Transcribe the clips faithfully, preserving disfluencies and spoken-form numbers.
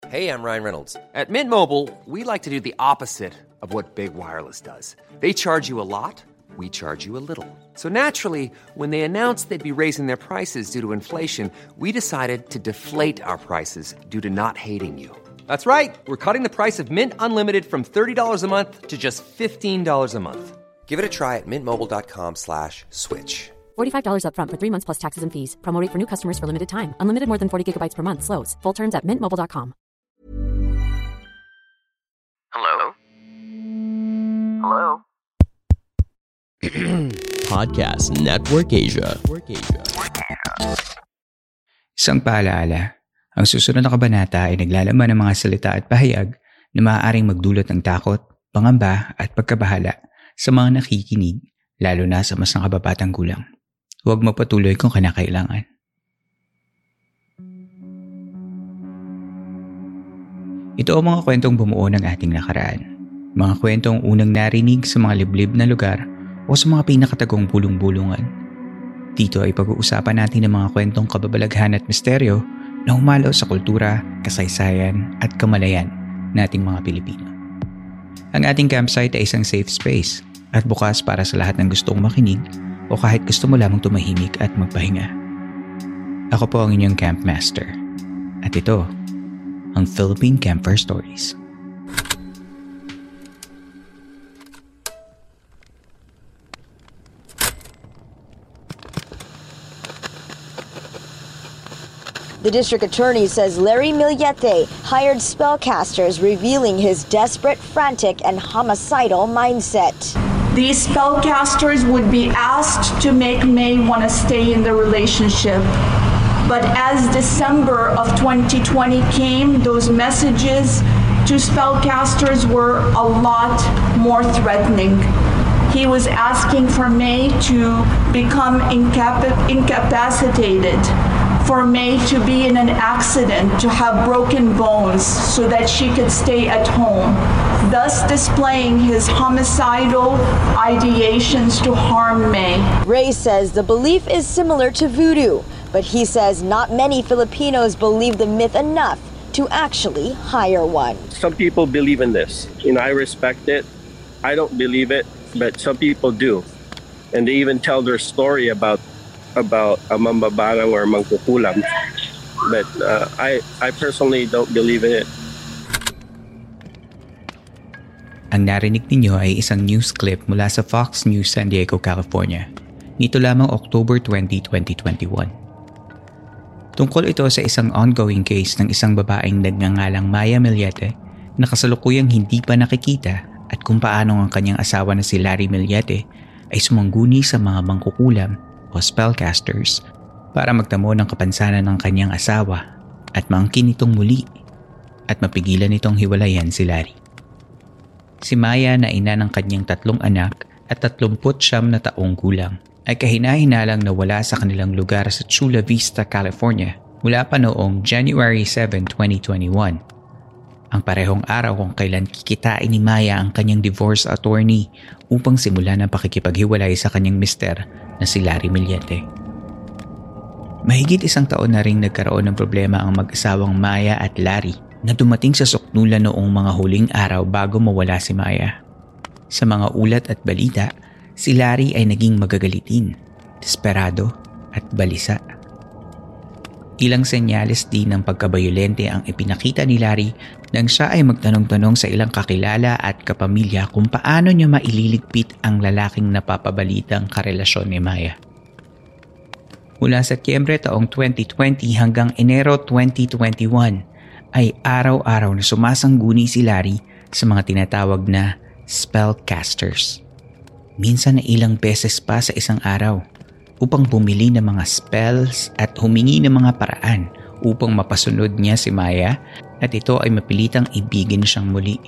Hey, I'm Ryan Reynolds. At Mint Mobile, we like to do the opposite of what Big Wireless does. They charge you a lot, we charge you a little. So naturally, when they announced they'd be raising their prices due to inflation, we decided to deflate our prices due to not hating you. That's right. We're cutting the price of Mint Unlimited from thirty dollars a month to just fifteen dollars a month. Give it a try at mintmobile.com slash switch. forty-five dollars up front for three months plus taxes and fees. Promo rate for new customers for limited time. Unlimited more than forty gigabytes per month. Slows full terms at mint mobile dot com. Hello? Hello? Podcast Network Asia. Isang paalaala, ang susunod na kabanata ay naglalaman ng mga salita at pahayag na maaaring magdulot ng takot, pangamba at pagkabahala sa mga nakikinig, lalo na sa mas nakababatang gulang. Huwag magpatuloy kung kinakailangan. Ito ang mga kwentong bumuo ng ating nakaraan. Mga kwentong unang narinig sa mga liblib na lugar o sa mga pinakatagong bulong-bulungan. Dito ay pag-uusapan natin ng mga kwentong kababalaghan at misteryo na humalo sa kultura, kasaysayan at kamalayan nating mga Pilipino. Ang ating campsite ay isang safe space at bukas para sa lahat ng gustong makinig o kahit gusto mo lamang tumahimik at magpahinga. Ako po ang inyong campmaster. At ito, ang Philippine Camper Stories. The district attorney says Larry Millete hired spellcasters, revealing his desperate, frantic, and homicidal mindset. These spellcasters would be asked to make May want to stay in the relationship. But as December of twenty twenty came, those messages to spellcasters were a lot more threatening. He was asking for May to become incap- incapacitated, for May to be in an accident, to have broken bones so that she could stay at home, thus displaying his homicidal ideations to harm May. Ray says the belief is similar to voodoo, but he says not many Filipinos believe the myth enough to actually hire one. Some people believe in this. You know, I respect it. I don't believe it, but some people do. And they even tell their story about about a mambabarang or mangkukulam. But uh, I, I personally don't believe in it. Ang narinig ninyo ay isang news clip mula sa Fox News San Diego, California. Nito lamang October twentieth, twenty twenty-one. Tungkol ito sa isang ongoing case ng isang babaeng nagngangalang Maya Millete na kasalukuyang hindi pa nakikita at kung paano ang kanyang asawa na si Larry Millete ay sumangguni sa mga mangkukulam o spellcasters para magtamo ng kapansanan ng kanyang asawa at maangkin itong muli at mapigilan itong hiwalayan si Larry. Si Maya na ina ng kanyang tatlong anak at tatlumput siyam na taong gulang ay kahina-hinalang nawala sa kanilang lugar sa Chula Vista, California mula pa noong January seventh, twenty twenty-one. Ang parehong araw kung kailan kikitain ni Maya ang kanyang divorce attorney upang simulan ang pakikipaghiwalay sa kanyang mister na si Larry Millete. Mahigit isang taon na ring nagkaroon ng problema ang mag-asawang Maya at Larry na dumating sa sukdulan noong mga huling araw bago mawala si Maya. Sa mga ulat at balita, si Larry ay naging magagalitin, desperado at balisa. Ilang senyales din ng pagkabayolente ang ipinakita ni Larry nang siya ay magtanong-tanong sa ilang kakilala at kapamilya kung paano niya maililigpit ang lalaking napapabalitang karelasyon ni Maya. Mula Setyembre taong twenty twenty hanggang Enero twenty twenty-one ay araw-araw na sumasangguni si Larry sa mga tinatawag na spellcasters. Minsan na ilang beses pa sa isang araw upang bumili ng mga spells at humingi ng mga paraan upang mapasunod niya si Maya at ito ay mapilitang ibigin siyang muli.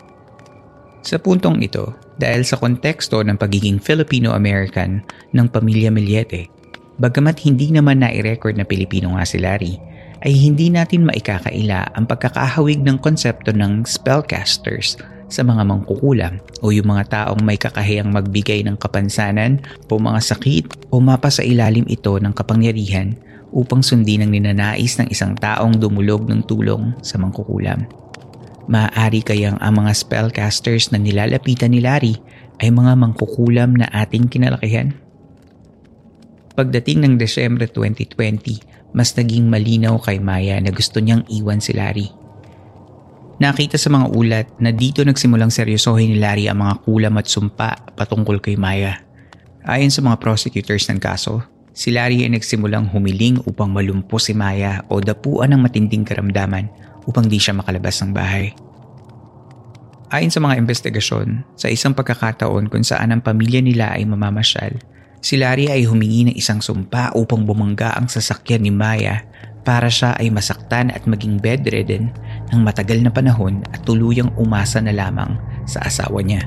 Sa puntong ito, dahil sa konteksto ng pagiging Filipino-American ng pamilya Millete, bagamat hindi naman na-i-record na Pilipino nga si Larry, ay hindi natin maikakaila ang pagkakahawig ng konsepto ng spellcasters sa mga mangkukulam o yung mga taong may kakahiyang magbigay ng kapansanan o mga sakit o mapa sa ilalim ito ng kapangyarihan upang sundin ang ninanais ng isang taong dumulog ng tulong sa mangkukulam. Maaari kayang ang mga spellcasters na nilalapitan ni Larry ay mga mangkukulam na ating kinalakihan? Pagdating ng Desyembre twenty twenty, mas naging malinaw kay Maya na gusto niyang iwan si Larry. Nakita sa mga ulat na dito nagsimulang seryosohin ni Larry ang mga kulam at sumpa patungkol kay Maya. Ayon sa mga prosecutors ng kaso, si Larry ay nagsimulang humiling upang malumpo si Maya o dapuan ng matinding karamdaman upang di siya makalabas ng bahay. Ayon sa mga investigasyon, sa isang pagkakataon kung saan ang pamilya nila ay mamamasyal, si Larry ay humingi ng isang sumpa upang bumangga ang sasakyan ni Maya para siya ay masaktan at maging bedridden ng matagal na panahon at tuluyang umasa na lamang sa asawa niya.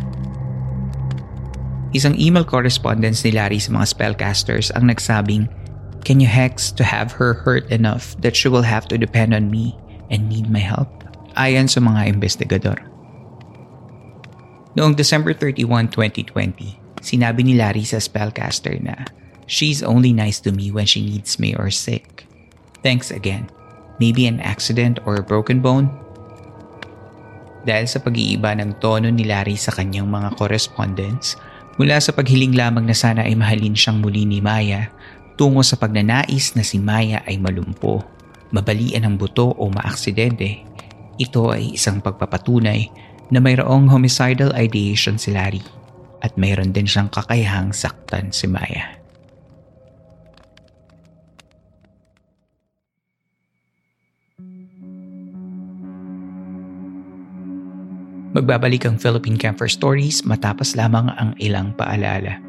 Isang email correspondence ni Larry sa mga spellcasters ang nagsabing, "Can you hex to have her hurt enough that she will have to depend on me and need my help?" Ayon sa mga investigador. Noong December thirty-first, twenty twenty, sinabi ni Larry sa spellcaster na, "She's only nice to me when she needs me or sick. Thanks again. Maybe an accident or a broken bone?" Dahil sa pag-iiba ng tono ni Larry sa kanyang mga correspondence, mula sa paghiling lamang na sana ay mahalin siyang muli ni Maya, tungo sa pagnanais na si Maya ay malumpo, mabalian ng buto o maaksidente, ito ay isang pagpapatunay na mayroong homicidal ideation si Larry at mayroon din siyang kakayahang saktan si Maya. Magbabalik ang Philippine Camper Stories matapos lamang ang ilang paalala.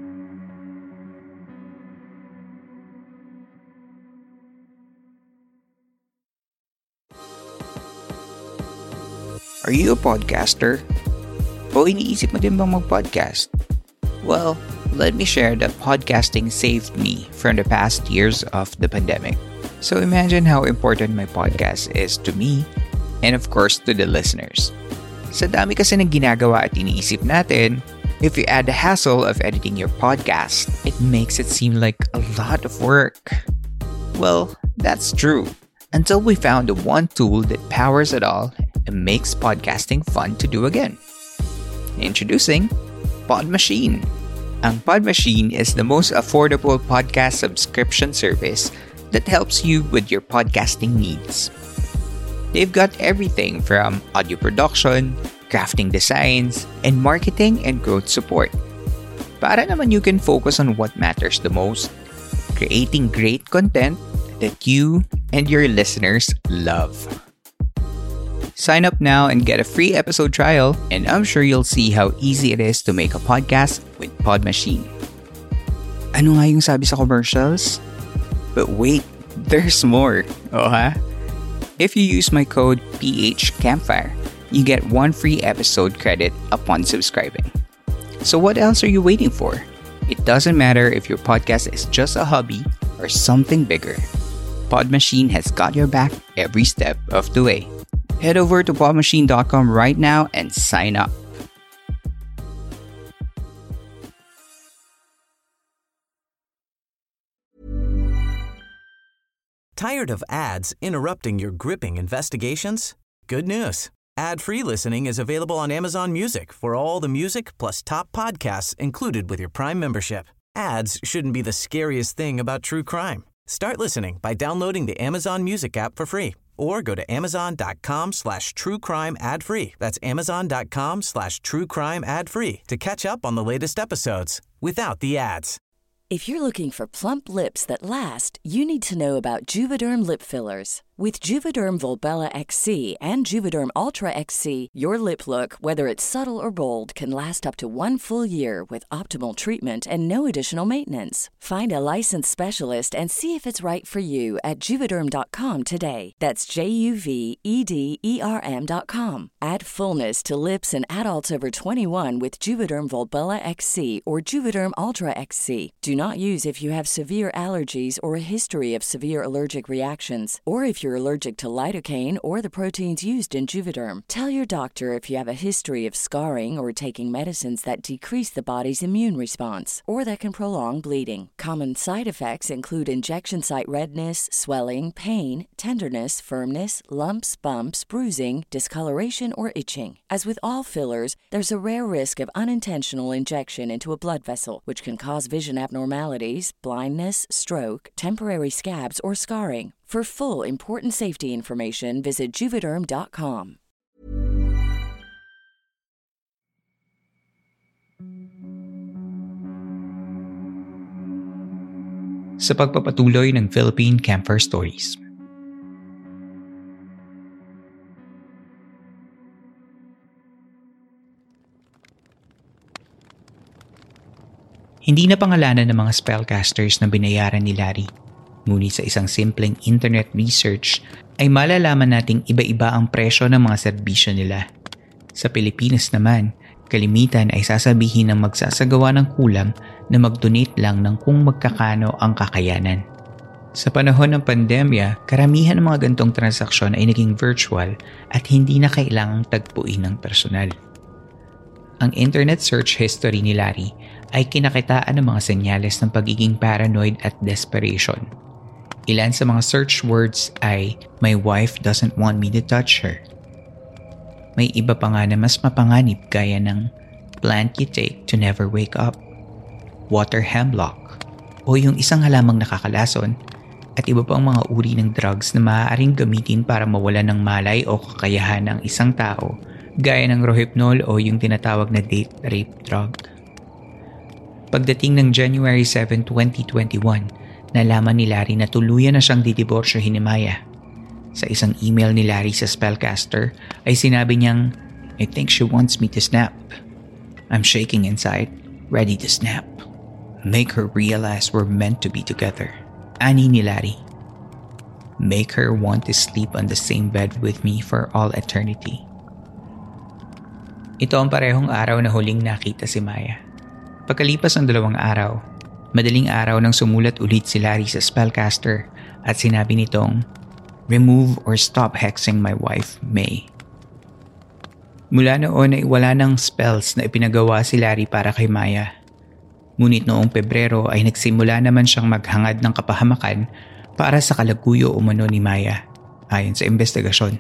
Are you a podcaster? O iniisip mo din bang mag-podcast? Well, let me share that podcasting saved me from the past years of the pandemic. So imagine how important my podcast is to me and of course to the listeners. Sa dami kasi ng ginagawa at iniisip natin, if you add the hassle of editing your podcast, it makes it seem like a lot of work. Well, that's true. Until we found the one tool that powers it all and makes podcasting fun to do again. Introducing Podmachine. Ang Podmachine is the most affordable podcast subscription service that helps you with your podcasting needs. They've got everything from audio production, crafting designs, and marketing and growth support. Para naman you can focus on what matters the most, creating great content that you and your listeners love. Sign up now and get a free episode trial, and I'm sure you'll see how easy it is to make a podcast with Podmachine. Ano nga yung sabi sa commercials? But wait, there's more. Oh ha? If you use my code P H Campfire, you get one free episode credit upon subscribing. So what else are you waiting for? It doesn't matter if your podcast is just a hobby or something bigger. Podmachine has got your back every step of the way. Head over to podmachine dot com right now and sign up. Tired of ads interrupting your gripping investigations? Good news. Ad-free listening is available on Amazon Music for all the music plus top podcasts included with your Prime membership. Ads shouldn't be the scariest thing about true crime. Start listening by downloading the Amazon Music app for free or go to amazon.com slash true crime ad free. That's amazon.com slash true crime ad free to catch up on the latest episodes without the ads. If you're looking for plump lips that last, you need to know about Juvederm lip fillers. With Juvederm Volbella X C and Juvederm Ultra X C, your lip look, whether it's subtle or bold, can last up to one full year with optimal treatment and no additional maintenance. Find a licensed specialist and see if it's right for you at juvederm dot com today. That's J U V E D E R M dot com. Add fullness to lips in adults over twenty-one with Juvederm Volbella X C or Juvederm Ultra X C. Do not use if you have severe allergies or a history of severe allergic reactions, or if you're you're allergic to lidocaine or the proteins used in Juvederm. Tell your doctor if you have a history of scarring or taking medicines that decrease the body's immune response or that can prolong bleeding. Common side effects include injection site redness, swelling, pain, tenderness, firmness, lumps, bumps, bruising, discoloration, or itching. As with all fillers, there's a rare risk of unintentional injection into a blood vessel, which can cause vision abnormalities, blindness, stroke, temporary scabs, or scarring. For full important safety information, visit Juvederm dot com. Sa pagpapatuloy ng Philippine Camper Stories. Hindi na pangalanan ng mga spellcasters na binayaran ni Larry. Ngunit sa isang simpleng internet research ay malalaman nating iba-iba ang presyo ng mga serbisyo nila. Sa Pilipinas naman, kalimitan ay sasabihin ng magsasagawa ng kulam na mag-donate lang ng kung magkakano ang kakayanan. Sa panahon ng pandemya, karamihan ng mga gantong transaksyon ay naging virtual at hindi na kailangang tagpuin ng personal. Ang internet search history ni Larry ay kinakitaan ng mga senyales ng pagiging paranoid at desperation. Ilan sa mga search words ay, "My wife doesn't want me to touch her." May iba pa nga na mas mapanganib gaya ng, "Plant you take to never wake up," "water hemlock," o yung isang halamang nakakalason, at iba pang mga uri ng drugs na maaaring gamitin para mawalan ng malay o kakayahan ng isang tao gaya ng Rohypnol o yung tinatawag na date rape drug. Pagdating ng January seventh, twenty twenty-one, nalaman ni Larry na tuluyan na siyang didiborsyohin ni Maya. Sa isang email ni Larry sa spellcaster ay sinabi niyang, "I think she wants me to snap. I'm shaking inside, ready to snap. Make her realize we're meant to be together." Ani ni Larry. "Make her want to sleep on the same bed with me for all eternity." Ito ang parehong araw na huling nakita si Maya. Pagkalipas ng dalawang araw, madaling araw nang sumulat ulit si Larry sa spellcaster at sinabi nitong, "Remove or stop hexing my wife, May." Mula noon ay wala ng spells na ipinagawa si Larry para kay Maya. Ngunit noong Pebrero ay nagsimula naman siyang maghangad ng kapahamakan para sa kalaguyo umano ni Maya, ayon sa investigasyon.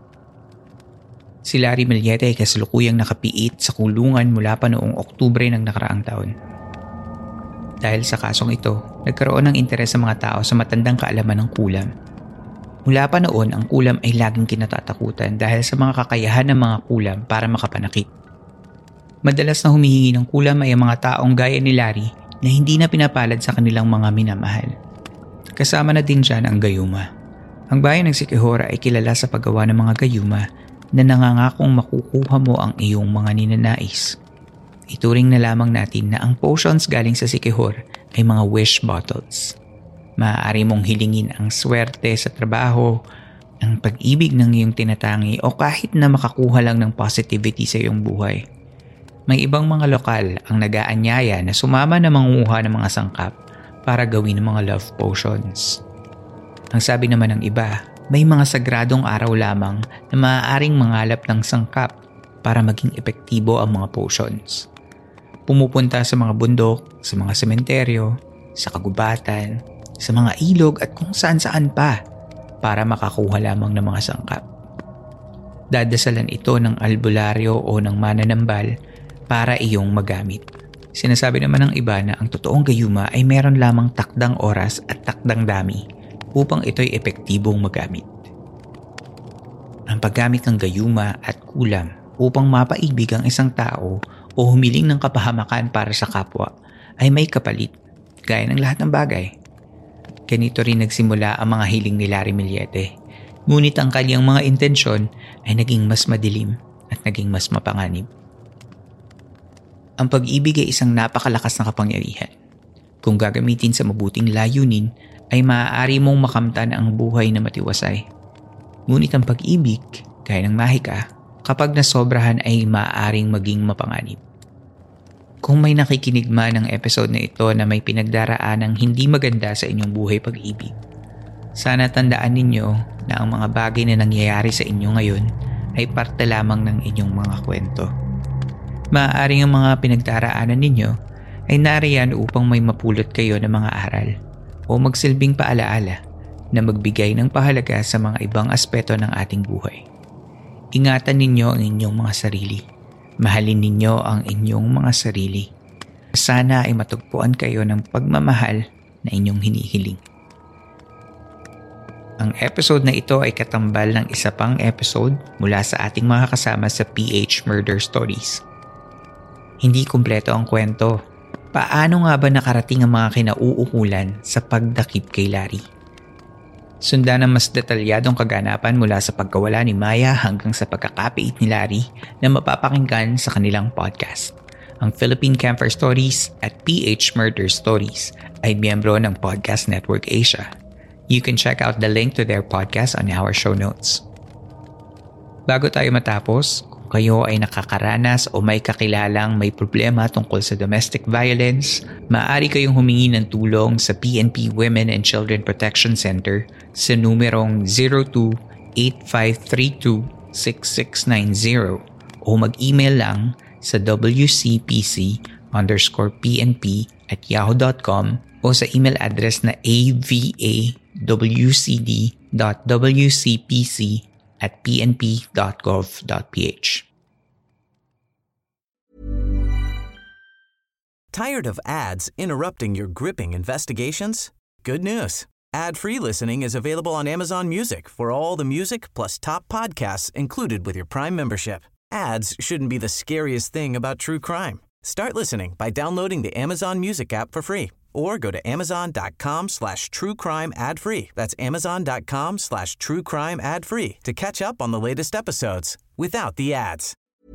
Si Larry Millete ay kasalukuyang nakapiit sa kulungan mula pa noong Oktubre ng nakaraang taon. Dahil sa kasong ito, nagkaroon ng interes sa mga tao sa matandang kaalaman ng kulam. Mula pa noon, ang kulam ay laging kinatatakutan dahil sa mga kakayahan ng mga kulam para makapanakit. Madalas na humihingi ng kulam ay ang mga taong gaya ni Larry na hindi na pinapalad sa kanilang mga minamahal. Kasama na din dyan ang gayuma. Ang bayan ng Siquijor ay kilala sa paggawa ng mga gayuma na nangangakong makukuha mo ang iyong mga ninanais. Ituring na lamang natin na ang potions galing sa Siquijor ay mga wish bottles. Maaari mong hilingin ang swerte sa trabaho, ang pag-ibig ng iyong tinatangi o kahit na makakuha lang ng positivity sa iyong buhay. May ibang mga lokal ang nag-aanyaya na sumama na manguha ng mga sangkap para gawin ng mga love potions. Ang sabi naman ng iba, may mga sagradong araw lamang na maaaring mangalap ng sangkap para maging epektibo ang mga potions. Pumupunta sa mga bundok, sa mga sementeryo, sa kagubatan, sa mga ilog at kung saan-saan pa para makakuha lamang ng mga sangkap. Dadasalan ito ng albularyo o ng mananambal para iyong magamit. Sinasabi naman ng iba na ang totoong gayuma ay meron lamang takdang oras at takdang dami upang ito'y epektibong magamit. Ang paggamit ng gayuma at kulam upang mapaibig ang isang tao o humiling ng kapahamakan para sa kapwa ay may kapalit, gaya ng lahat ng bagay. Ganito rin nagsimula ang mga hiling ni Larry Millete, ngunit ang kanyang mga intensyon ay naging mas madilim at naging mas mapanganib. Ang pag-ibig ay isang napakalakas na kapangyarihan. Kung gagamitin sa mabuting layunin, ay maaari mong makamtan ang buhay na matiwasay. Ngunit ang pag-ibig, gaya ng mahika, kapag nasobrahan ay maaaring maging mapanganib. Kung may nakikinig man ng episode na ito na may pinagdaraan ng hindi maganda sa inyong buhay pag-ibig, Sana tandaan ninyo na ang mga bagay na nangyayari sa inyo ngayon ay parte lamang ng inyong mga kwento. Maaaring ang mga pinagdaraanan ninyo ay nariyan upang may mapulot kayo ng mga aral o magsilbing paalaala na magbigay ng pahalaga sa mga ibang aspeto ng ating buhay. Ingatan ninyo ang inyong mga sarili. Mahalin ninyo ang inyong mga sarili. Sana ay matagpuan kayo ng pagmamahal na inyong hinihiling. Ang episode na ito ay katambal ng isa pang episode mula sa ating mga kasama sa P H Murder Stories. Hindi kumpleto ang kwento. Paano nga ba nakarating ang mga kinauukulan sa pagdakip kay Larry? Sundan ang mas detalyadong kaganapan mula sa pagkawala ni Maya hanggang sa pagkakapiit ni Larry na mapapakinggan sa kanilang podcast. Ang Philippine Camper Stories at P H Murder Stories ay miyembro ng Podcast Network Asia. You can check out the link to their podcast on our show notes. Bago tayo matapos, kung kayo ay nakakaranas o may kakilalang may problema tungkol sa domestic violence, maaari kayong humingi ng tulong sa P N P Women and Children Protection Center sa numerong zero two eight five three two six six nine zero o mag-email lang sa w c p c underscore p n p at yahoo dot com o sa email address na a v a w c d dot w c p c at p n p dot gov dot p h. Tired of ads interrupting your gripping investigations? Good news. Ad-free listening is available on Amazon Music for all the music plus top podcasts included with your Prime membership. Ads shouldn't be the scariest thing about true crime. Start listening by downloading the Amazon Music app for free or go to amazon.com slash true crime ad free. That's amazon.com slash true crime ad free to catch up on the latest episodes without the ads.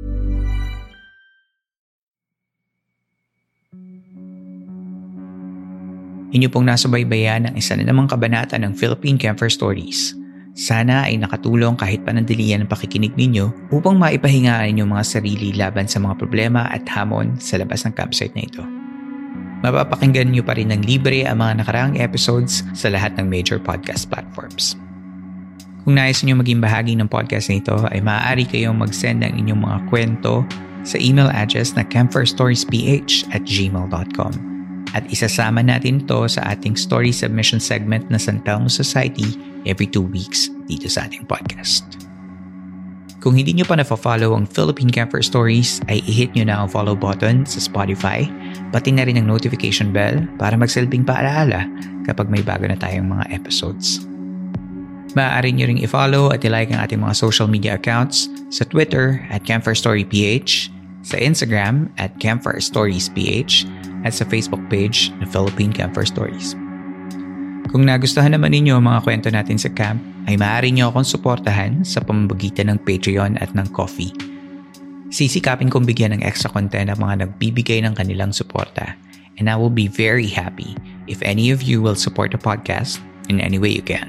Inyo pong nasubaybayan ang isa na namang kabanata ng Philippine Camper Stories. Sana ay nakatulong kahit panandalian ang pakikinig ninyo upang maipahingaan inyong mga sarili laban sa mga problema at hamon sa labas ng campsite na ito. Mapapakinggan nyo pa rin ng libre ang mga nakaraang episodes sa lahat ng major podcast platforms. Kung nais nyo maging bahagi ng podcast na ito, ay maaari kayong mag-send ng inyong mga kwento sa email address na camperstoriesph at gmail dot com. At isasama natin ito sa ating story submission segment na San Telmo Society every two weeks dito sa ating podcast. Kung hindi nyo pa na-follow ang Philippine Camper Stories, ay i-hit nyo na ang follow button sa Spotify, pati na rin ang notification bell para magsilbing paalaala kapag may bago na tayong mga episodes. Maaari nyo ring i-follow at i-like ang ating mga social media accounts sa Twitter at CamperStoryPH, sa Instagram at CamperStoriesPH, at sa Facebook page na Philippine Camper Stories. Kung nagustuhan naman ninyo ang mga kwento natin sa camp, ay maaari nyo akong suportahan sa pamamagitan ng Patreon at ng Ko-fi. Sisikapin kong bigyan ng extra content ang mga nagbibigay ng kanilang suporta, and I will be very happy if any of you will support the podcast in any way you can.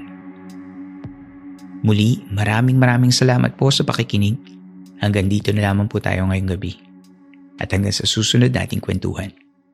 Muli, maraming maraming salamat po sa pakikinig. Hanggang dito na lamang po tayo ngayong gabi. At hanggang sa susunod nating kwentuhan.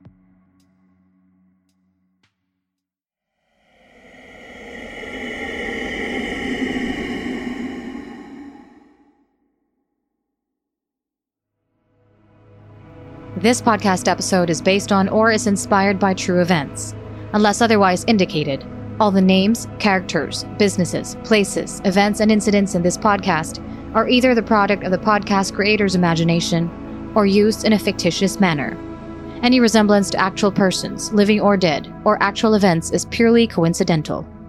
This podcast episode is based on or is inspired by true events. Unless otherwise indicated, all the names, characters, businesses, places, events, and incidents in this podcast are either the product of the podcast creator's imagination or used in a fictitious manner. Any resemblance to actual persons, living or dead, or actual events is purely coincidental.